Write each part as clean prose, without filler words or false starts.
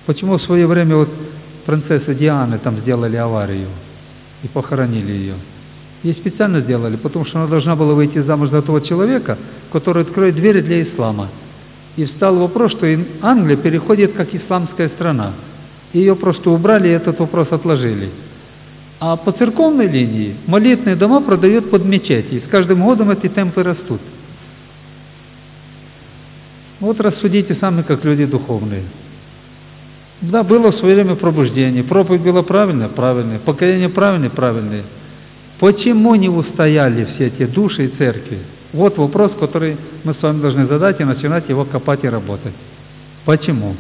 Почему в свое время вот принцессы Дианы там сделали аварию и похоронили ее? Ей специально сделали, потому что она должна была выйти замуж за того человека, который откроет двери для ислама. И встал вопрос, что Англия переходит как исламская страна. Ее просто убрали и этот вопрос отложили. А по церковной линии молитвенные дома продают под мечети. И с каждым годом эти темпы растут. Вот рассудите сами, как люди духовные. Да, было в свое время пробуждение. Проповедь была правильная? Правильная. Покаяние правильное? Правильное. Почему не устояли все эти души и церкви? Вот вопрос, который мы с вами должны задать и начинать его копать и работать. Почему?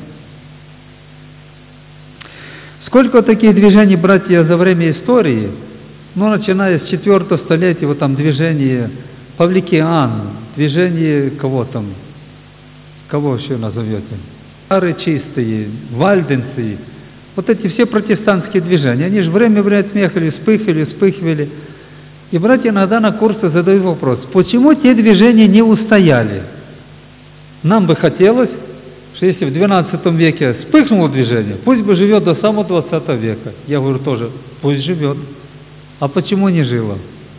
Сколько таких движений, братья, за время истории, начиная с 4 столетия, вот там движение Павликиан, движение кого еще назовете? Ары чистые, вальденцы, вот эти все протестантские движения, они же время смехали, вспыхивали. И братья иногда на курсы задают вопрос, почему те движения не устояли? Нам бы хотелось, что если в 12 веке вспыхнуло движение, пусть бы живет до самого 20 века. Я говорю тоже, пусть живет. А почему не жило?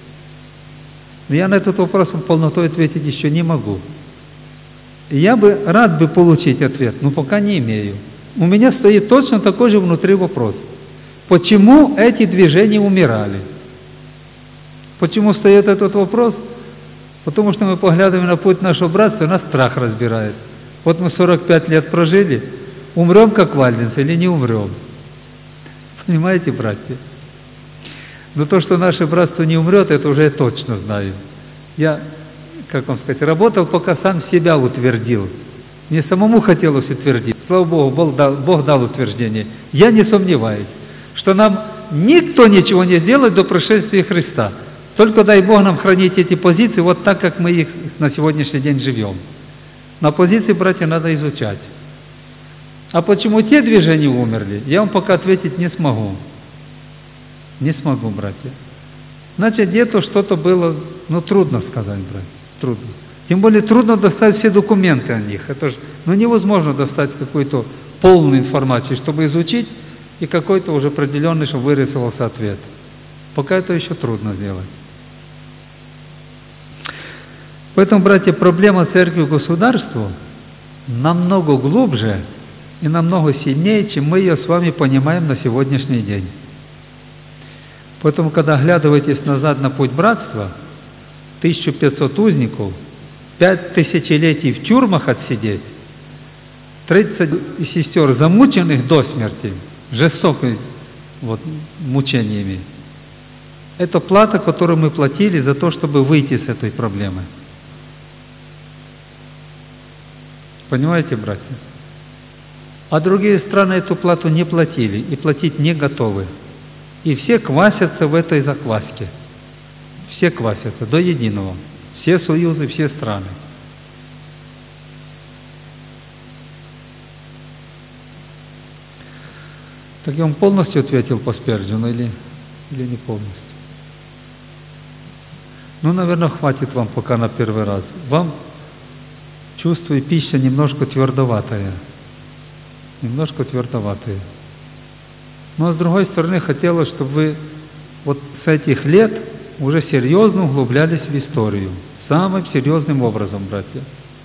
Я на этот вопрос полнотой ответить еще не могу. Я бы рад получить ответ, но пока не имею. У меня стоит точно такой же внутри вопрос. Почему эти движения умирали? Почему стоит этот вопрос? Потому что мы поглядываем на путь нашего братства, и нас страх разбирает. Вот мы 45 лет прожили, умрем как вальденцы или не умрем? Понимаете, братья? Но то, что наше братство не умрет, это уже я точно знаю. Я, работал, пока сам себя утвердил. Мне самому хотелось утвердить. Слава Богу, Бог дал утверждение. Я не сомневаюсь, что нам никто ничего не сделает до пришествия Христа. Только дай Бог нам хранить эти позиции вот так, как мы их на сегодняшний день живем. На позиции, братья, надо изучать. А почему те движения умерли, я вам пока ответить не смогу. Не смогу, братья. Значит, где-то что-то было, трудно сказать, братья, трудно. Тем более трудно достать все документы о них. Это же, невозможно достать какую-то полную информацию, чтобы изучить, и какой-то уже определенный, чтобы вырисовался ответ. Пока это еще трудно сделать. Поэтому, братья, проблема церкви и государства намного глубже и намного сильнее, чем мы ее с вами понимаем на сегодняшний день. Поэтому, когда оглядываетесь назад на путь братства, 1500 узников, 5 тысячелетий в тюрьмах отсидеть, 30 сестер замученных до смерти, жестокими мучениями, это плата, которую мы платили за то, чтобы выйти с этой проблемы. Понимаете, братья? А другие страны эту плату не платили и платить не готовы. И все квасятся в этой закваске. Все квасятся до единого. Все союзы, все страны. Так я вам полностью ответил по Сперджину или не полностью? Наверное, хватит вам пока на первый раз. Вам, чувствую, пища немножко твердоватая. Немножко твердоватая. Но с другой стороны, хотелось, чтобы вы с этих лет уже серьезно углублялись в историю. Самым серьезным образом, братья.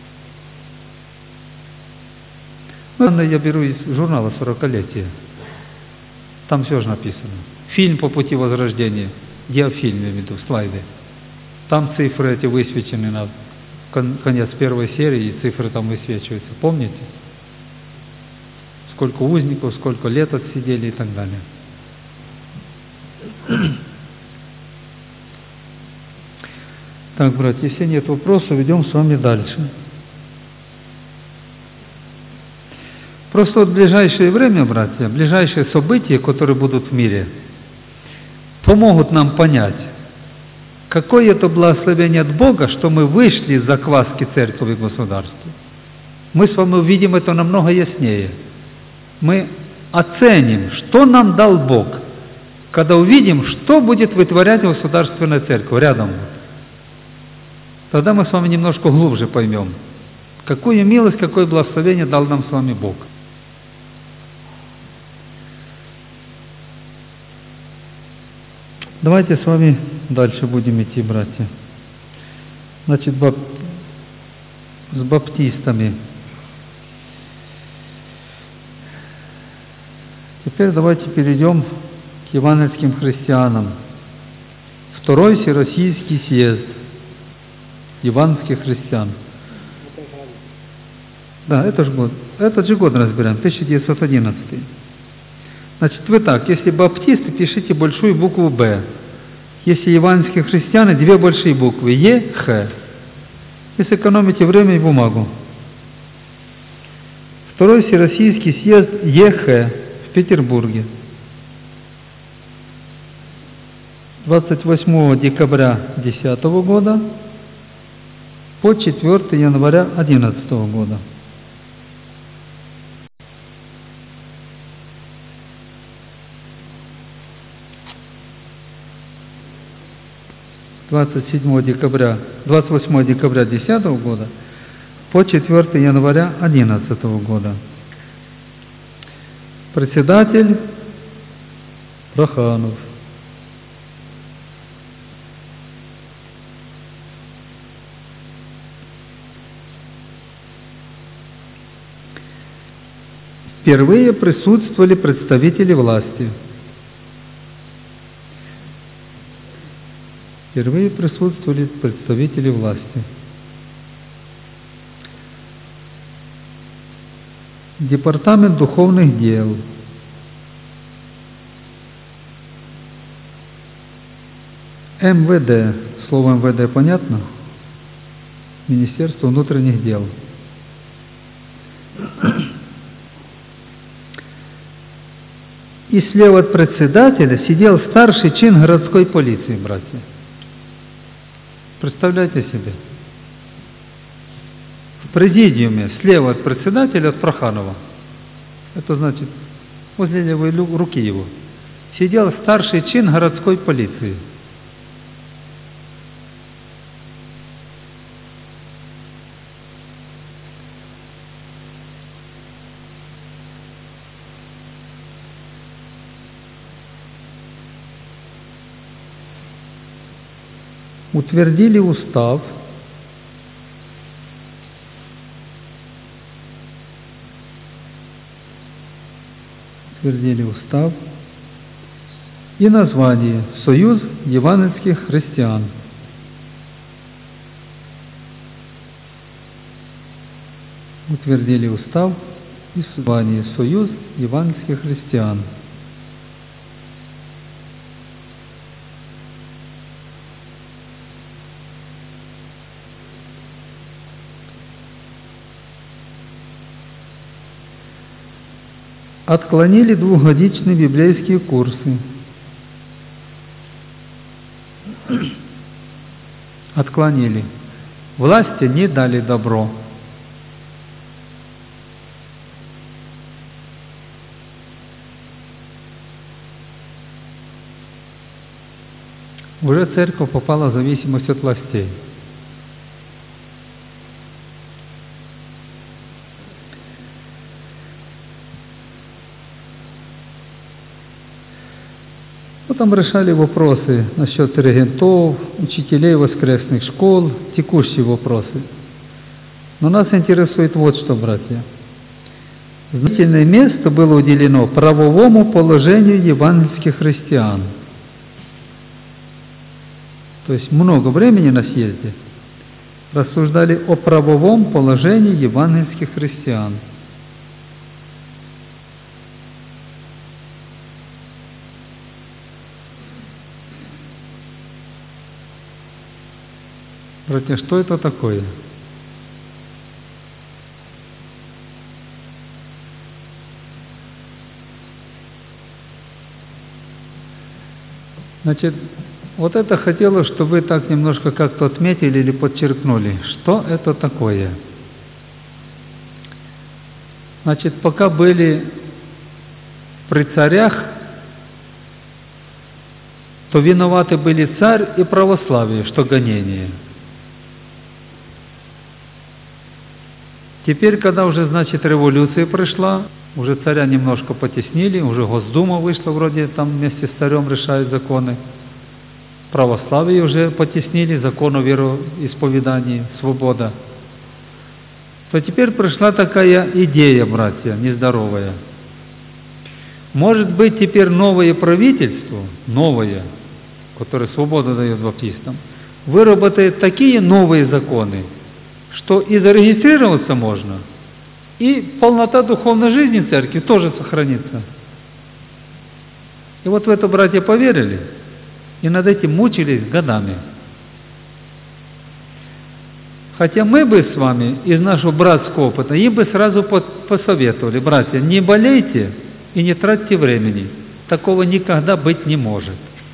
Я беру из журнала «40-летие». Там все же написано. Фильм «По пути возрождения». Диафильм, я имею в виду, слайды. Там цифры эти высвечены на конец первой серии, и цифры там высвечиваются. Помните? Сколько узников, сколько лет отсидели и так далее. Так, братья, если нет вопросов, идем с вами дальше. Просто в ближайшее время, братья, ближайшие события, которые будут в мире, помогут нам понять, какое это благословение от Бога, что мы вышли из закваски церкви и государства. Мы с вами увидим это намного яснее. Мы оценим, что нам дал Бог, когда увидим, что будет вытворять государственная церковь рядом. Тогда мы с вами немножко глубже поймем, какую милость, какое благословение дал нам с вами Бог. Давайте с вами дальше будем идти, братья. Значит, с баптистами. Теперь давайте перейдем к евангельским христианам. Второй Всероссийский съезд евангельских христиан. Да, этот же год разбираем, 1911. Значит, вы так, если баптисты, пишите большую букву «Б». Если евангельские христиане, две большие буквы «Е», «Х». И сэкономите время и бумагу. Второй Всероссийский съезд ЕХ в Петербурге. 28 декабря 2010 года по 4 января 2011 года. С 28 декабря 2010 года по 4 января 2011 года. Председатель Проханов. Впервые присутствовали представители власти. Впервые присутствовали представители власти. Департамент духовных дел. МВД. Слово МВД понятно? Министерство внутренних дел. И слева от председателя сидел старший чин городской полиции, братья. Представляете себе? В президиуме слева от председателя, от Проханова, это значит возле левой руки его, сидел старший чин городской полиции. Утвердили устав, и название «Союз евангельских христиан». Утвердили устав и название «Союз евангельских христиан». Отклонили двухгодичные библейские курсы. Отклонили. Власти не дали добро. Уже церковь попала в зависимость от властей. Там решали вопросы насчет регентов, учителей воскресных школ, текущие вопросы. Но нас интересует вот что, братья. Значительное место было уделено правовому положению евангельских христиан. То есть много времени на съезде рассуждали о правовом положении евангельских христиан. Братья, что это такое? Значит, вот это хотелось, чтобы вы так немножко как-то отметили или подчеркнули, что это такое. Значит, пока были при царях, то виноваты были царь и православие, что гонение. Теперь, когда уже, значит, революция пришла, уже царя немножко потеснили, уже Госдума вышла, вроде там вместе с царем решают законы. православие уже потеснили, закон о вероисповедании, свобода, то теперь пришла такая идея, братья, нездоровая. Может быть, теперь новое правительство, новое, которое свободу дает баптистам, выработает такие новые законы, что и зарегистрироваться можно, и полнота духовной жизни церкви тоже сохранится. И вот в это братья поверили, и над этим мучились годами. Хотя мы бы с вами из нашего братского опыта им бы сразу посоветовали: братья, не болейте и не тратьте времени, такого никогда быть не может.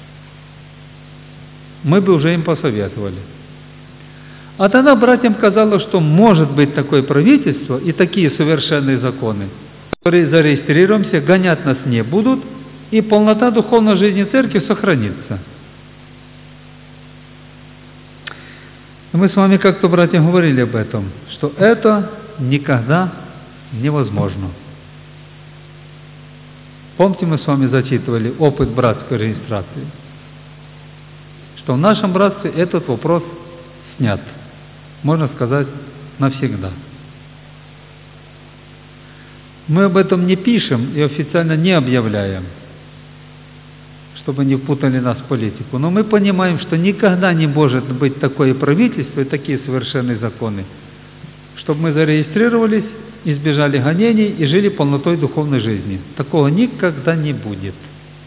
Мы бы уже им посоветовали. А тогда братьям казалось, что может быть такое правительство и такие совершенные законы, которые зарегистрируемся, гонять нас не будут, и полнота духовной жизни церкви сохранится. Мы с вами как-то, братья, говорили об этом, что это никогда невозможно. Помните, мы с вами зачитывали опыт братской регистрации, что в нашем братстве этот вопрос снят, можно сказать, навсегда. Мы об этом не пишем и официально не объявляем, чтобы не впутали нас в политику. Но мы понимаем, что никогда не может быть такое правительство и такие совершенные законы, чтобы мы зарегистрировались, избежали гонений и жили полнотой духовной жизни. Такого никогда не будет.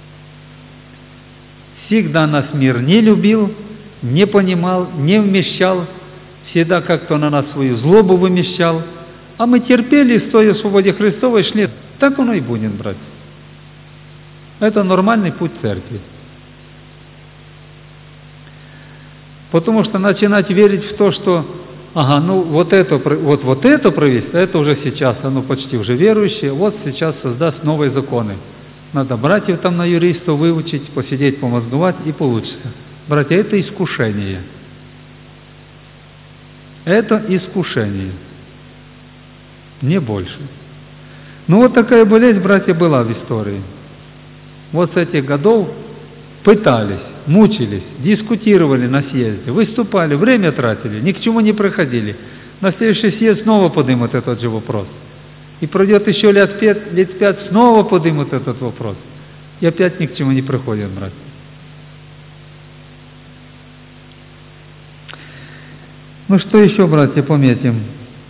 Всегда нас мир не любил, не понимал, не вмещал, всегда как-то на нас свою злобу вымещал, а мы терпели, стоя в свободе Христовой, шли. Так оно и будет, братья. Это нормальный путь церкви. Потому что начинать верить в то, что вот это правительство, это уже сейчас, оно почти уже верующее, вот сейчас создаст новые законы. Надо братьев там на юристов выучить, посидеть, помозговать, и получится. Братья, это искушение. Это искушение. Не больше. Ну вот такая болезнь, братья, была в истории. Вот с этих годов пытались, мучились, дискутировали на съезде, выступали, время тратили, ни к чему не приходили. На следующий съезд снова поднимут этот же вопрос. И пройдет еще лет 5, снова поднимут этот вопрос. И опять ни к чему не приходят, братья. Ну что еще, братья, пометим?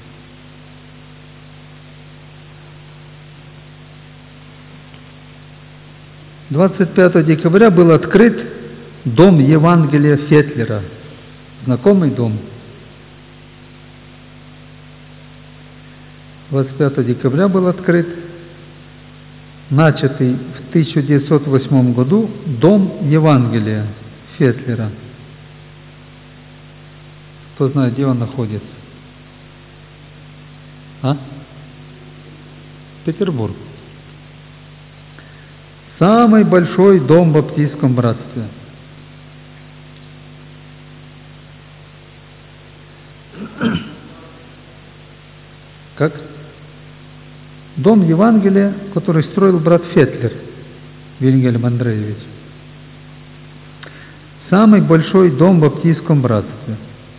— 25 декабря был открыт дом Евангелия Фетлера. Знакомый дом. 25 декабря был открыт начатый в 1908 году дом Евангелия Фетлера. Кто знает, где он находится? Петербург. Самый большой дом в баптистском братстве. Как? Дом Евангелия, который строил брат Фетлер, Вильгельм Андреевич. Самый большой дом в баптистском братстве.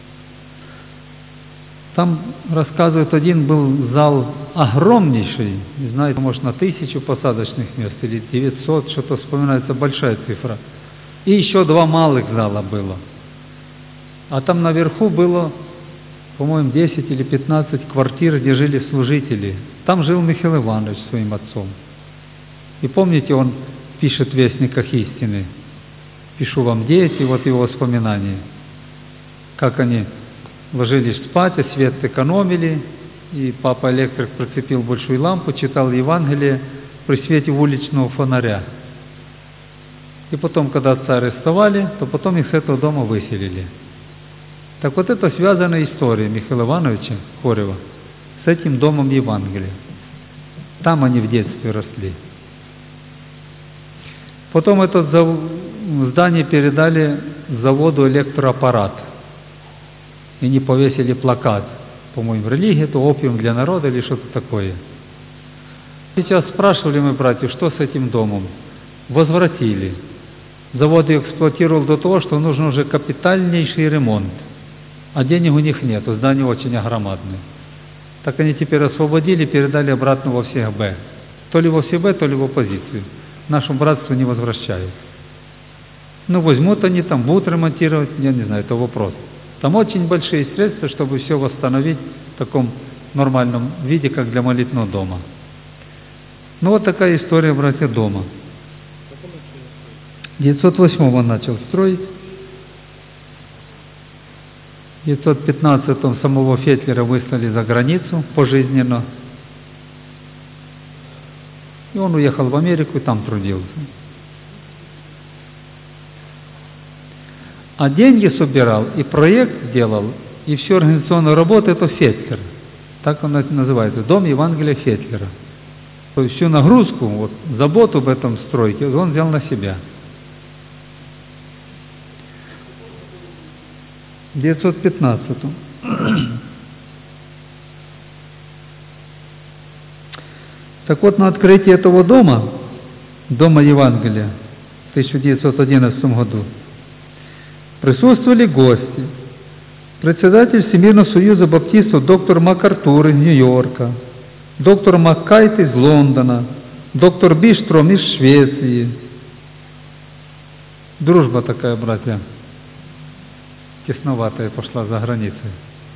Там, рассказывают, один был зал огромнейший, не знаю, может, на 1000 посадочных мест или 900, что-то вспоминается, большая цифра. И еще 2 малых зала было. А там наверху было, по-моему, 10 или 15 квартир, где жили служители. Там жил Михаил Иванович своим отцом. И помните, он пишет в «Вестниках истины»: «Пишу вам, дети», вот его воспоминания, как они ложились спать, а свет экономили, и папа-электрик прицепил большую лампу, читал Евангелие при свете уличного фонаря. И потом, когда отца арестовали, то потом их с этого дома выселили. Так вот это связанная история Михаила Ивановича Хорева с этим домом Евангелия. Там они в детстве росли. Потом это здание передали заводу «Электроаппарат». И не повесили плакат, по-моему, религия, это опиум для народа или что-то такое. Сейчас спрашивали мы, братья, что с этим домом? Возвратили. Завод ее эксплуатировал до того, что нужен уже капитальнейший ремонт, а денег у них нет, здание очень огромадное. Так они теперь освободили, передали обратно во всех Б. То ли во все Б, то ли в оппозицию. Нашему братству не возвращают. Ну, возьмут они там, будут ремонтировать, я не знаю, это вопрос. Там очень большие средства, чтобы все восстановить в таком нормальном виде, как для молитвенного дома. Ну, вот такая история, братья, дома. В 908 он начал строить. В 915 самого Фетлера выслали за границу пожизненно. И он уехал в Америку и там трудился. А деньги собирал, и проект делал, и всю организационную работу это Фетлер. Так он называется, Дом Евангелия Фетлера. То есть всю нагрузку, вот, заботу об этом стройке он взял на себя. В 915. Так вот, на открытии этого дома, Дома Евангелия, в 1911 году, присутствовали гости. Председатель Всемирного союза баптистов доктор МакАртур из Нью-Йорка, доктор Маккайт из Лондона, доктор Биштром из Швеции. Дружба такая, братья, тесноватая пошла за границей.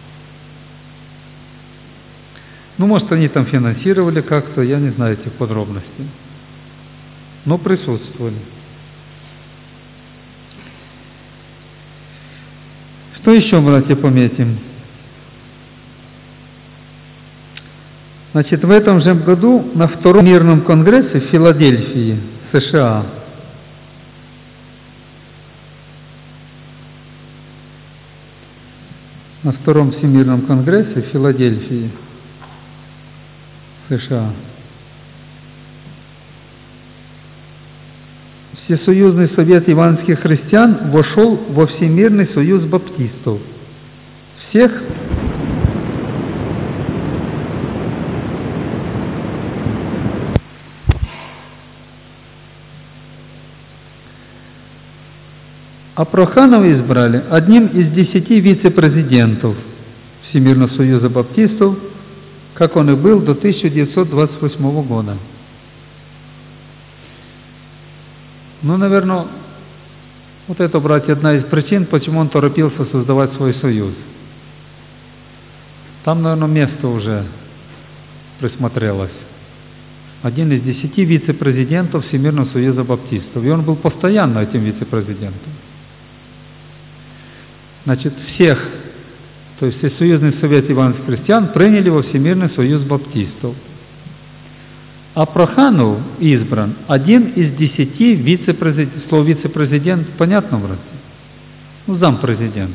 Ну, может, они там финансировали как-то, я не знаю этих подробностей. Но присутствовали. Что еще, братья, пометим? Значит, в этом же году на Втором мирном конгрессе в Филадельфии, США, на Втором Всемирном конгрессе в Филадельфии, США, Всесоюзный совет евангельских христиан вошел во Всемирный союз баптистов. Всех а Проханова избрали одним из 10 вице-президентов Всемирного союза баптистов, как он и был до 1928 года. Ну, наверное, вот это, братья, одна из причин, почему он торопился создавать свой союз. Там, наверное, место уже присмотрелось. Один из 10 вице-президентов Всемирного союза баптистов. И он был постоянно этим вице-президентом. Значит, всех, то есть Всесоюзный совет евангельских христиан приняли во Всемирный союз баптистов. А Проханов избран один из 10 вице-президентов. Слово вице-президент понятно, братья? Ну, зампрезидент.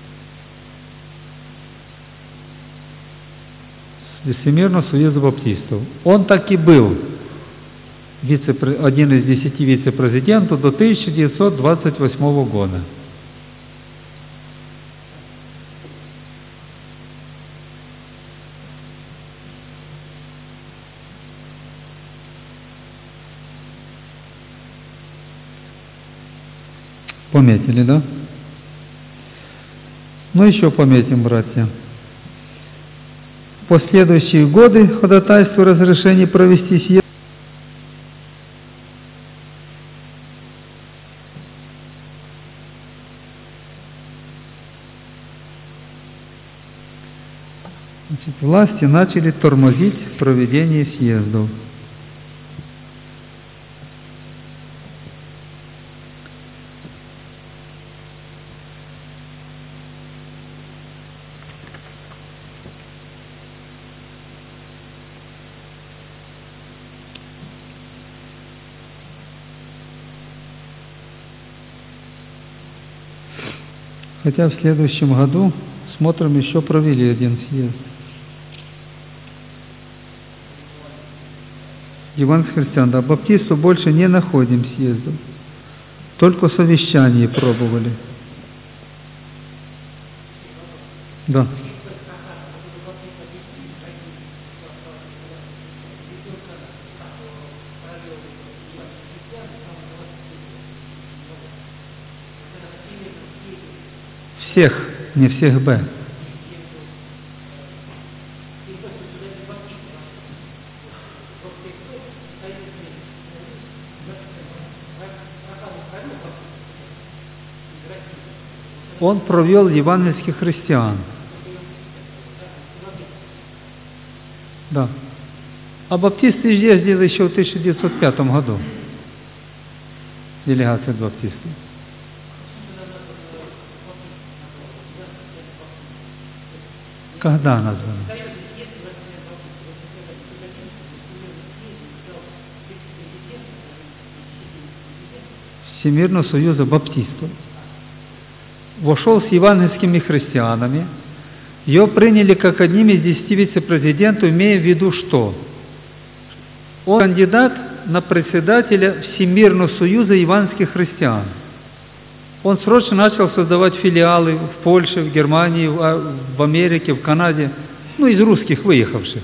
Всемирного союза баптистов. Он так и был один из 10 вице-президентов до 1928 года. Пометили, да? Ну, еще пометим, братья. В последующие годы ходатайство разрешения провести съезд власти начали тормозить проведение съездов. Хотя в следующем году, смотрим, еще провели один съезд. Евангельских христиан, да, баптистов больше не находим съездов. Только совещание пробовали. Да. Всех, не всех Б. Он провел евангельских христиан. Да. А баптисты ездили еще в 1905 году. Делегация баптистов. Когда названо? Всемирного союза баптистов. Вошел с евангельскими христианами. Его приняли как одним из 10 вице-президентов, имея в виду что? Он кандидат на председателя Всемирного союза евангельских христиан. Он срочно начал создавать филиалы в Польше, в Германии, в Америке, в Канаде, из русских выехавших.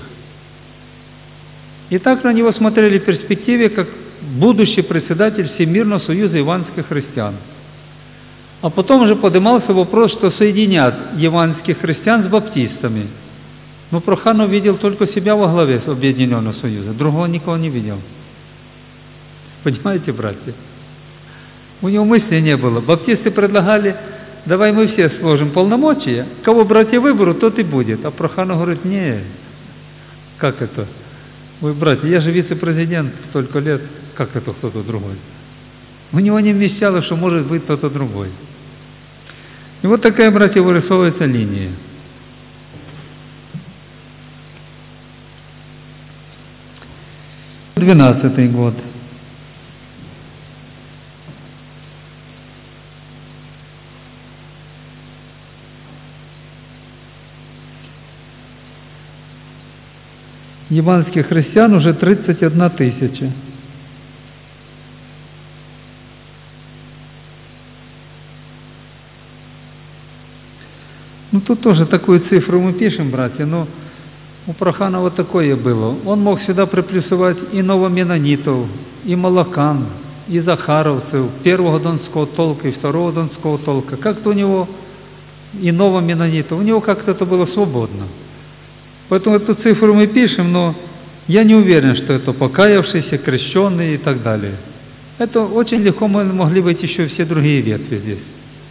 И так на него смотрели в перспективе, как будущий председатель Всемирного союза евангельских христиан. А потом уже поднимался вопрос, что соединят евангельских христиан с баптистами. Но Проханов видел только себя во главе Объединенного союза, другого никого не видел. Понимаете, братья? У него мысли не было. Баптисты предлагали, давай мы все сложим полномочия, кого братья выберут, тот и будет. А Проханов говорит, не, как это? Вы, братья, я же вице-президент столько лет, как это кто-то другой? У него не вмещало, что может быть кто-то другой. И вот такая, братья, вырисовывается линия. Двенадцатый год. Евангельских христиан уже 31 тысяча. Тут тоже такую цифру мы пишем, братья, но у Проханова такое было. Он мог сюда приплюсовать и новоменонитов, и молокан, и захаровцев, первого донского толка и второго донского толка. Как-то у него и новоменонитов, у него как-то это было свободно. Поэтому эту цифру мы пишем, но я не уверен, что это покаявшиеся, крещенные и так далее. Это очень легко могли быть еще все другие ветви здесь.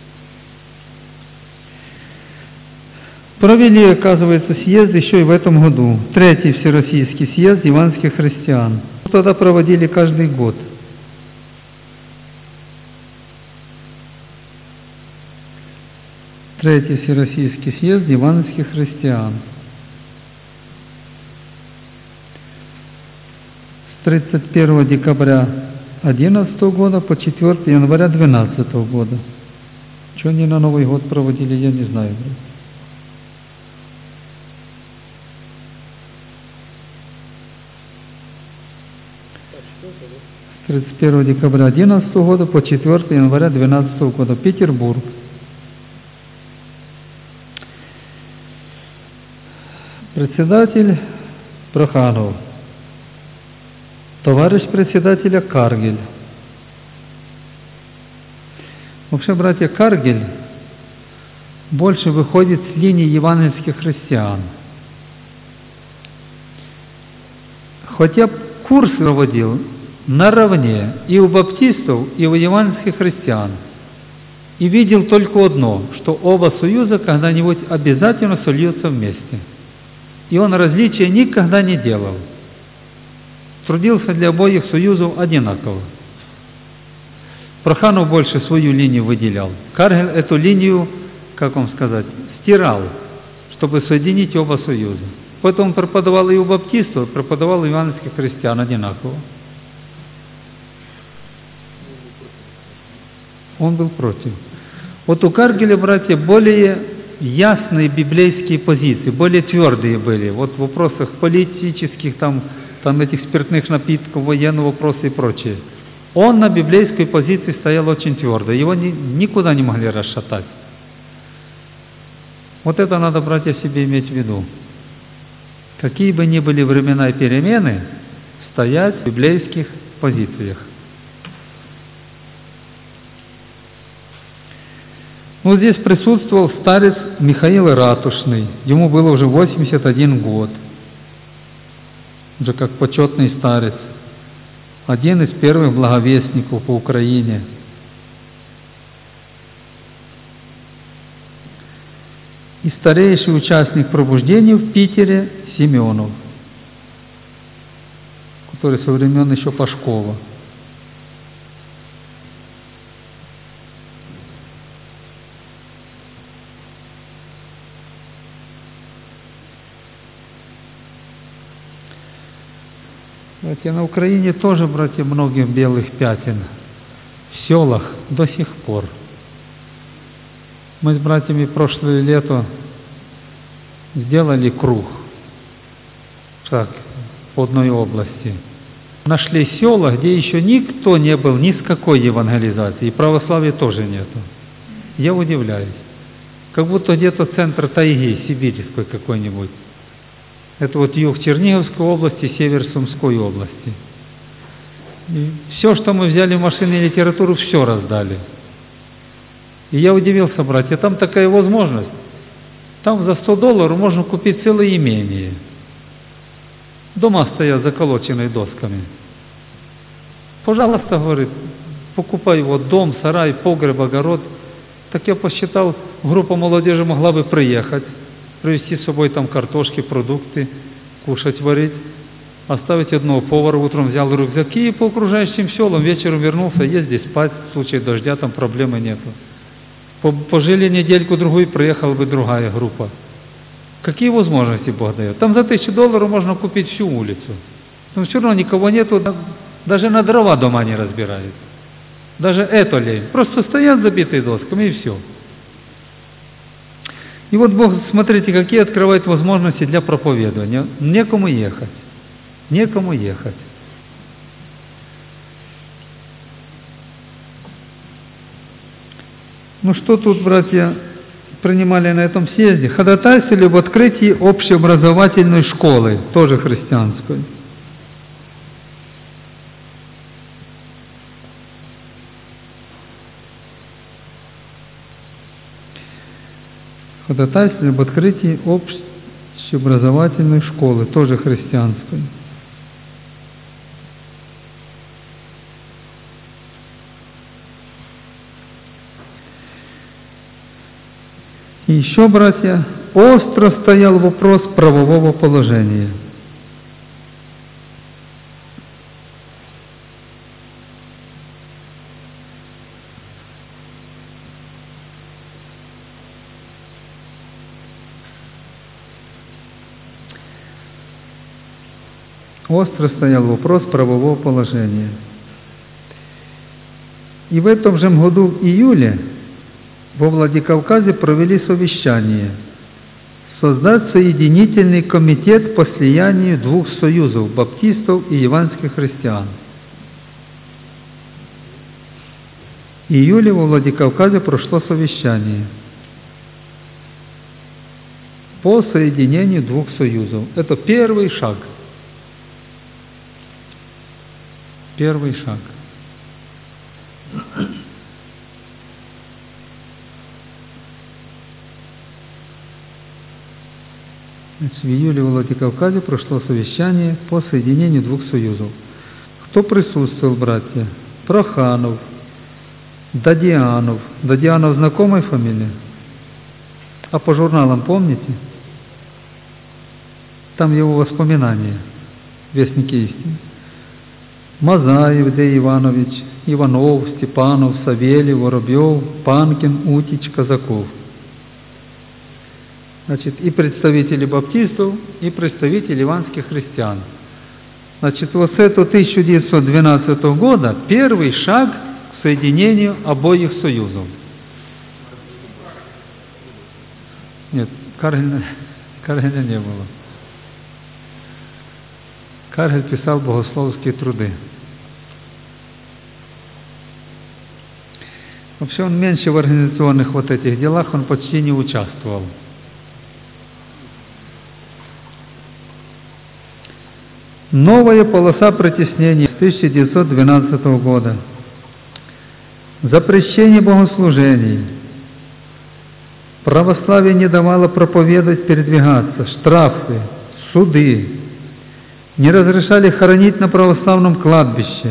Провели, оказывается, съезд еще и в этом году. 3-й Всероссийский съезд евангельских христиан. Тогда проводили каждый год. Третий Всероссийский съезд евангельских христиан. С 31 декабря 2011 года по 4 января 2012 года. Что они на Новый год проводили, я не знаю. С 31 декабря 2011 года по 4 января 2012 года. Петербург. Председатель Проханов. Товарищ председателя Каргель. Вообще, братья, Каргель больше выходит с линии евангельских христиан. Хотя курс проводил наравне и у баптистов, и у евангельских христиан. И видел только одно, что оба союза когда-нибудь обязательно сольются вместе. И он различия никогда не делал. Трудился для обоих союзов одинаково. Проханов больше свою линию выделял. Каргель эту линию, как вам сказать, стирал, чтобы соединить оба союза. Поэтому он преподавал и у баптистов, и преподавал у евангельских христиан одинаково. Он был против. Вот у Каргеля, братья, более ясные библейские позиции, более твердые были. Вот в вопросах политических, там этих спиртных напитков, военного вопроса и прочее. Он на библейской позиции стоял очень твердо. Его никуда не могли расшатать. Вот это надо, братья, себе иметь в виду. Какие бы ни были времена и перемены, стоять в библейских позициях. Вот здесь присутствовал старец Михаил Ратушный, ему было уже 81 год, уже как почетный старец, один из первых благовестников по Украине. И старейший участник пробуждения в Питере Семенов, который со времен еще Пашкова. Братья, на Украине тоже, братья, многих белых пятен. В селах до сих пор. Мы с братьями прошлое лето сделали круг, так, по одной области. Нашли села, где еще никто не был ни с какой евангелизацией, и православия тоже нету. Я удивляюсь. Как будто где-то центр тайги, сибирской какой-нибудь. Это вот юг Черниговской области, север Сумской области. И все, что мы взяли в машины и литературу, все раздали. И я удивился, братья, там такая возможность. Там за $100 можно купить целое имение. Дома стоят заколоченные досками. Пожалуйста, говорит, покупай вот дом, сарай, погреб, огород. Так я посчитал, группа молодежи могла бы приехать, привезти с собой там картошки, продукты, кушать, варить, оставить одного повара, утром взял рюкзаки и по окружающим селам вечером вернулся, ездить спать, в случае дождя там проблемы нету. Пожили недельку-другую, приехала бы другая группа. Какие возможности Бог дает? Там за $1000 можно купить всю улицу. Но все равно никого нету, даже на дрова дома не разбирают. Даже это лень. Просто стоят забитые досками и все. И вот Бог, смотрите, какие открывает возможности для проповедования. Некому ехать. Некому ехать. Ну что тут, братья, принимали на этом съезде? Ходатайствовали об открытии общеобразовательной школы, тоже христианской. Ходатайствовали об открытии общеобразовательной школы, тоже христианской. И еще, братья, остро стоял вопрос правового положения. Остро стоял вопрос правового положения. И в этом же году, в июле, во Владикавказе провели совещание создать соединительный комитет по слиянию двух союзов – баптистов и яванских христиан. В июле во Владикавказе прошло совещание по соединению двух союзов. Это первый шаг. Первый шаг. В июле в Владикавказе прошло совещание по соединению двух союзов. Кто присутствовал, братья? Проханов, Дадианов. Дадианов знакомая фамилия? А по журналам помните? Там его воспоминания, вестники истины. Мазаев Д. Иванович, Иванов, Степанов, Савельев, Воробьев, Панкин, Утич, Казаков. Значит, и представители баптистов, и представители яванских христиан. Значит, вот с этого 1912 года первый шаг к соединению обоих союзов. Нет, Каргеля не было. Каргель писал богословские труды. Вообще он меньше в организационных вот этих делах, он почти не участвовал. Новая полоса притеснений с 1912 года. Запрещение богослужений, Православие не давало проповедовать, передвигаться, штрафы, суды. Не разрешали хоронить на православном кладбище.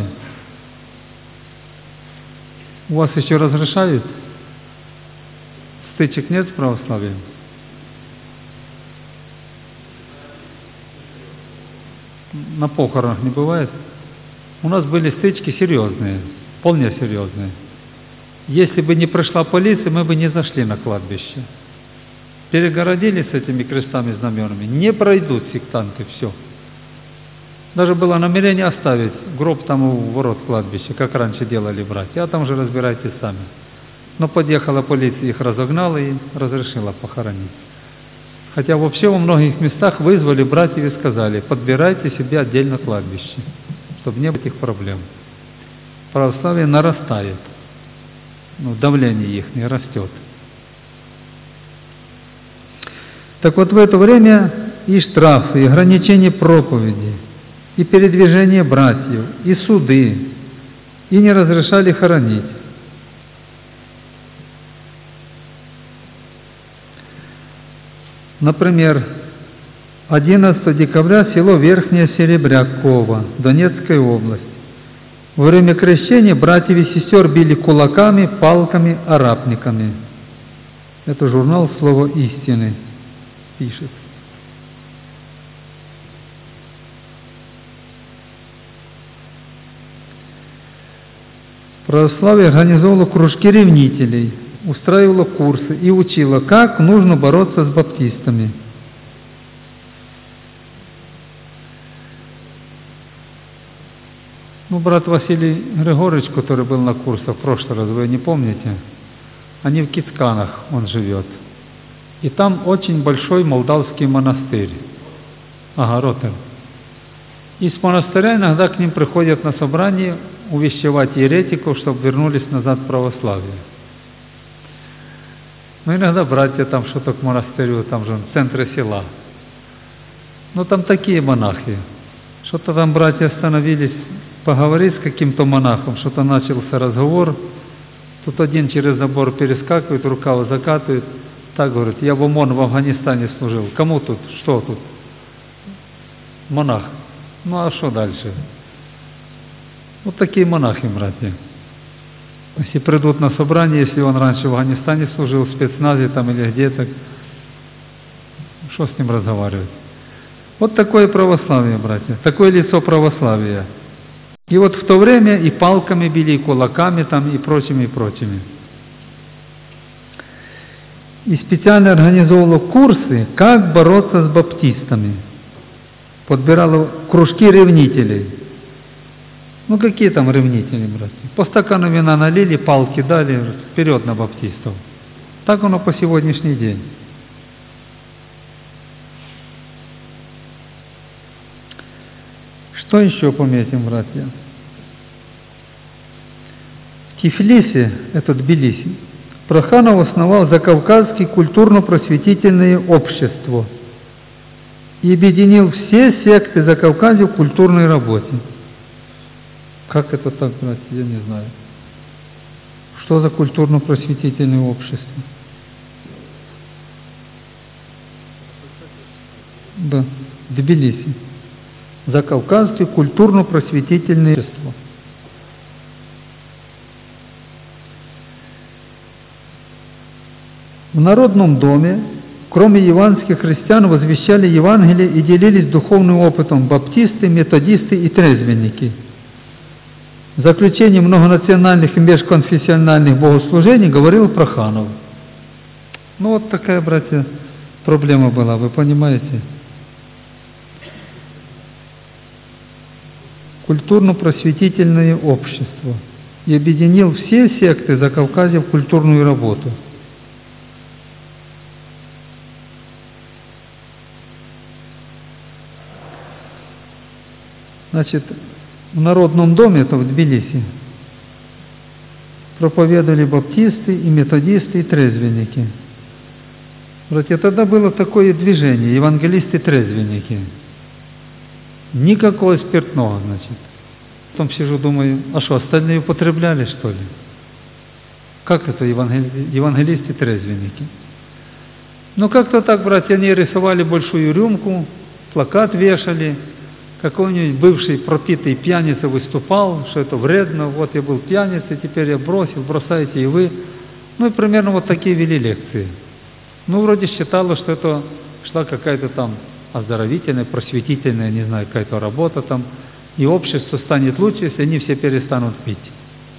У вас еще разрешают? Стычек нет с православием? На похоронах не бывает? У нас были стычки серьезные, вполне серьезные. Если бы не пришла полиция, мы бы не зашли на кладбище. Перегородили с этими крестами и знаменами. Не пройдут сектанты, все. Даже было намерение оставить гроб там у ворот кладбища, как раньше делали братья, а там же разбирайтесь сами. Но подъехала полиция, их разогнала и разрешила похоронить. Хотя вообще во многих местах вызвали братьев и сказали: подбирайте себе отдельно кладбище, чтобы не было этих проблем. Православие нарастает, давление их не растет. Так вот, в это время и штрафы, и ограничение проповеди, и передвижение братьев, и суды, и не разрешали хоронить. Например, 11 декабря село Верхняя Серебрякова, Донецкая область. Во время крещения братьев и сестер били кулаками, палками, арапниками. Это журнал «Слово истины» пишет. Православие организовало кружки ревнителей, устраивало курсы и учило, как нужно бороться с баптистами. Брат Василий Григорьевич, который был на курсах в прошлый раз, вы не помните? Они в Кицканах, он живет. И там очень большой молдавский монастырь, Огоротер. И с монастыря иногда к ним приходят на собрание увещевать еретиков, чтобы вернулись назад в православие. Иногда братья там что-то к монастырю, там же в центре села. Там такие монахи. Что-то там братья остановились поговорить с каким-то монахом, что-то начался разговор. Тут один через забор перескакивает, рукав закатывает. Так говорит: я в ОМОН в Афганистане служил. Кому тут? Что тут? Монах. А что дальше? Вот такие монахи, братья. Если придут на собрание, если он раньше в Афганистане служил, в спецназе там или где-то, что с ним разговаривать? Вот такое православие, братья, такое лицо православия. И вот в то время и палками били, и кулаками там, и прочими, и прочими. И специально организовывала курсы, как бороться с баптистами. Подбирала кружки ревнителей. Какие там ревнители, братья? По стакану вина налили, палки дали, вперед на баптистов. Так оно по сегодняшний день. Что еще пометим, братья? В Тифлисе, это Тбилиси, Проханов основал Закавказское культурно-просветительное общество и объединил все секты Закавказья в культурной работе. Как это так, братья, я не знаю. Что за культурно-просветительное общество? Да, Тбилиси. Закавказское культурно-просветительное общество. В Народном доме, кроме евангельских христиан, возвещали Евангелие и делились духовным опытом баптисты, методисты и трезвенники. В заключении многонациональных и межконфессиональных богослужений говорил Проханов. Вот такая, братья, проблема была, вы понимаете? Культурно-просветительное общество. И объединил все секты Закавказья в культурную работу. Значит, в Народном доме, это в Тбилиси, проповедовали баптисты, и методисты, и трезвенники. Братья, тогда было такое движение, евангелисты-трезвенники. Никакого спиртного, значит. Потом сижу, думаю, а что, остальные употребляли, что ли? Как это евангелисты-трезвенники? Ну как-то так, братья, они рисовали большую рюмку, плакат вешали, какой-нибудь бывший пропитый пьяница выступал, что это вредно, вот я был пьяницей, теперь я бросил, бросаете и вы. Ну и примерно вот такие вели лекции. Ну вроде считалось, что это шла какая-то там оздоровительная, просветительная, не знаю, какая-то работа там, и общество станет лучше, если они все перестанут пить.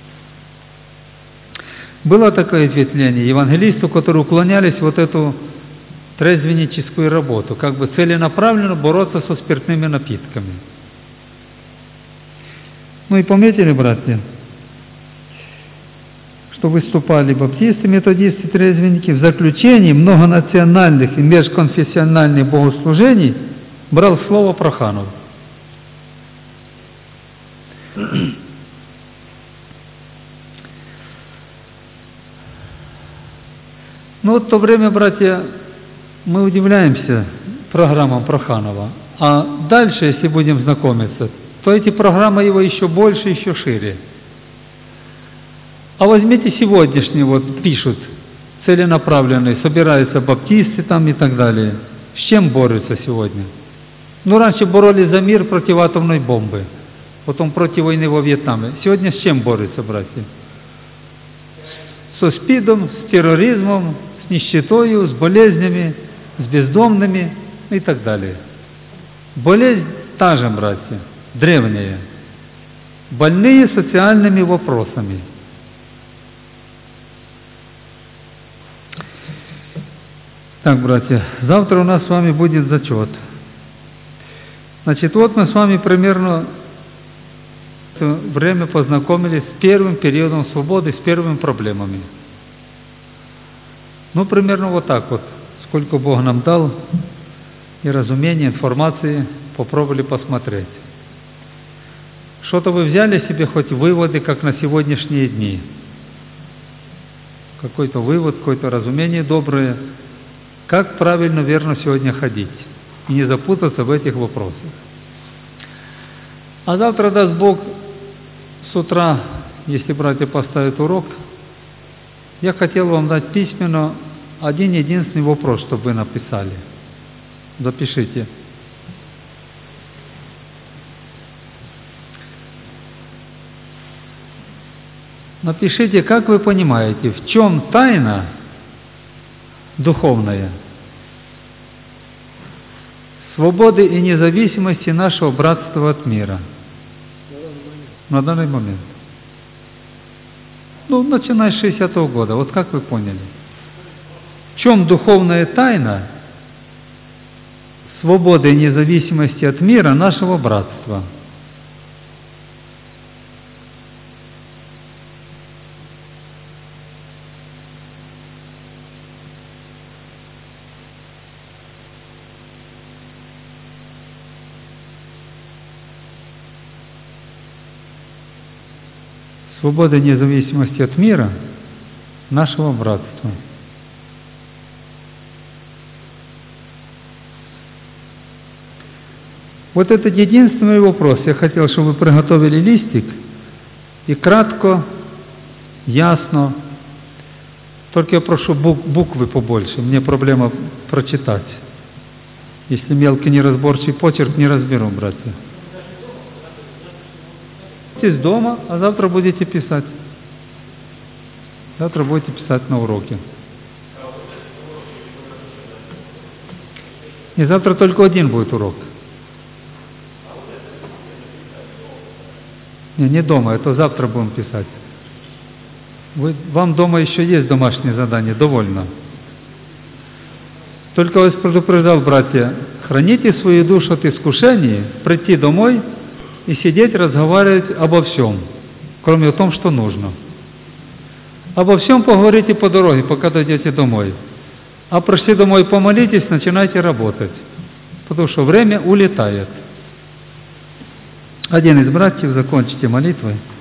Было такое ответвление евангелистов, которые уклонялись в вот эту трезвенническую работу, как бы целенаправленно бороться со спиртными напитками. Ну и пометили, братья, что выступали баптисты, методисты, трезвенники. В заключении многонациональных и межконфессиональных богослужений брал слово Проханов. Ну вот в то время, братья, мы удивляемся программам Проханова. А дальше, если будем знакомиться, то эти программы его еще больше, еще шире. А возьмите сегодняшний, вот пишут, целенаправленный, собираются баптисты там и так далее. С чем борются сегодня? Ну, раньше боролись за мир против атомной бомбы, потом против войны во Вьетнаме. Сегодня с чем борются, братья? Со СПИДом, с терроризмом, с нищетою, с болезнями, с бездомными и так далее. Болезнь та же, братья, древняя. Больные социальными вопросами. Так, братья, завтра у нас с вами будет зачет. Значит, вот мы с вами примерно время познакомились с первым периодом свободы, с первыми проблемами. Ну, примерно вот так вот. Сколько Бог нам дал и разумения, информации, попробовали посмотреть. Что-то вы взяли себе хоть выводы, как на сегодняшние дни? Какой-то вывод, какое-то разумение доброе. Как правильно, верно сегодня ходить и не запутаться в этих вопросах. А завтра, даст Бог, с утра, если братья поставят урок, я хотел вам дать письменно один единственный вопрос, чтобы вы написали. Запишите. Напишите, как вы понимаете, в чем тайна духовная свободы и независимости нашего братства от мира на данный момент. Ну, начиная с 60-го года, вот как вы поняли? В чем духовная тайна свободы и независимости от мира нашего братства? Свобода и независимости от мира нашего братства. Вот этот единственный вопрос. Я хотел, чтобы вы приготовили листик и кратко, ясно. Только я прошу буквы побольше. Мне проблема прочитать. Если мелкий неразборчивый почерк, не разберу, братья. Здесь дома, а завтра будете писать. Завтра будете писать на уроке. И завтра только один будет урок. Не дома, это завтра будем писать. Вам дома еще есть домашнее задание, довольно. Только вас предупреждал, братья, храните свою душу от искушений, прийти домой и сидеть, разговаривать обо всем, кроме того, что нужно. Обо всем поговорите по дороге, пока дойдете домой. А пришли домой, помолитесь, начинайте работать, потому что время улетает. Один из братьев, закончите молитвой.